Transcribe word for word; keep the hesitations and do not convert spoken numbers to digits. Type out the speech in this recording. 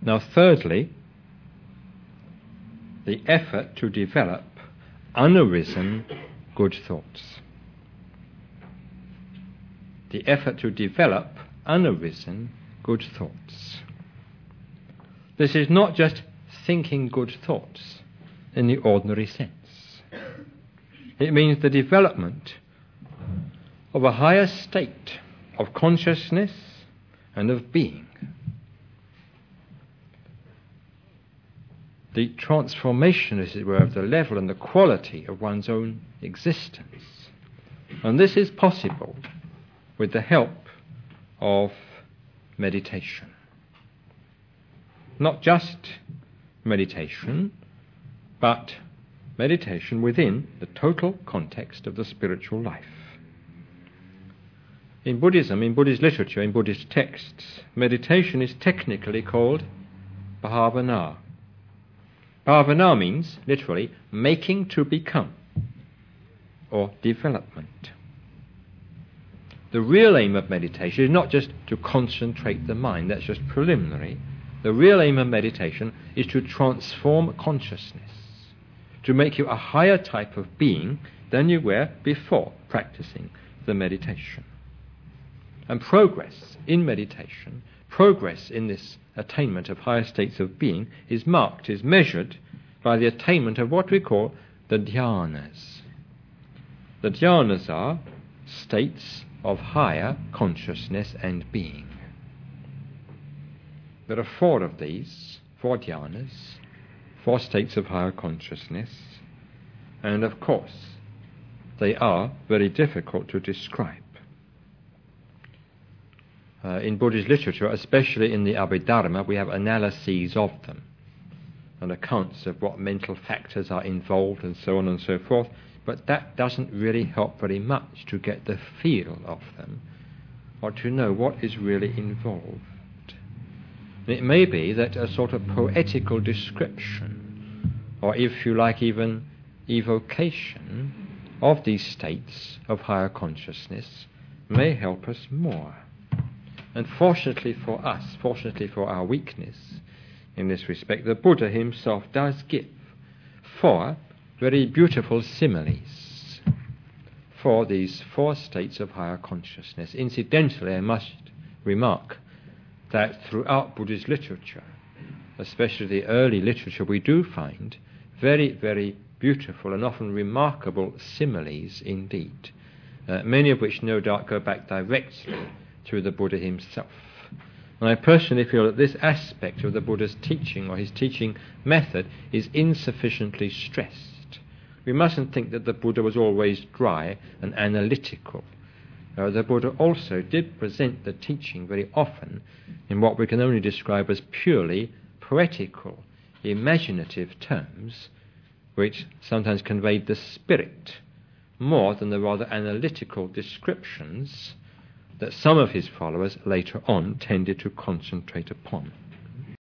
Now, thirdly, the effort to develop unarisen good thoughts. The effort to develop unarisen good thoughts. This is not just thinking good thoughts in the ordinary sense. It means the development of a higher state of consciousness and of being. The transformation, as it were, of the level and the quality of one's own existence. And this is possible with the help of meditation. Not just meditation, but meditation within the total context of the spiritual life. In Buddhism, in Buddhist literature, in Buddhist texts, meditation is technically called bhavana. Bhavana means, literally, making to become, or development. The real aim of meditation is not just to concentrate the mind, that's just preliminary. The real aim of meditation is to transform consciousness, to make you a higher type of being than you were before practicing the meditation. And progress in meditation, progress in this attainment of higher states of being is marked, is measured by the attainment of what we call the dhyanas. The dhyanas are states of higher consciousness and being. There are four of these, four dhyanas, four states of higher consciousness, and of course they are very difficult to describe. Uh, in Buddhist literature, especially in the Abhidharma, we have analyses of them and accounts of what mental factors are involved and so on and so forth, but that doesn't really help very much to get the feel of them or to know what is really involved. And it may be that a sort of poetical description, or if you like even evocation of these states of higher consciousness may help us more. And fortunately for us, fortunately for our weakness in this respect, the Buddha himself does give four very beautiful similes for these four states of higher consciousness. Incidentally, I must remark that throughout Buddhist literature, especially the early literature, we do find very, very beautiful and often remarkable similes indeed, uh, many of which no doubt go back directly to the Buddha himself. And I personally feel that this aspect of the Buddha's teaching, or his teaching method, is insufficiently stressed. We mustn't think that the Buddha was always dry and analytical. Uh, the Buddha also did present the teaching very often in what we can only describe as purely poetical, imaginative terms, which sometimes conveyed the spirit more than the rather analytical descriptions that some of his followers later on tended to concentrate upon.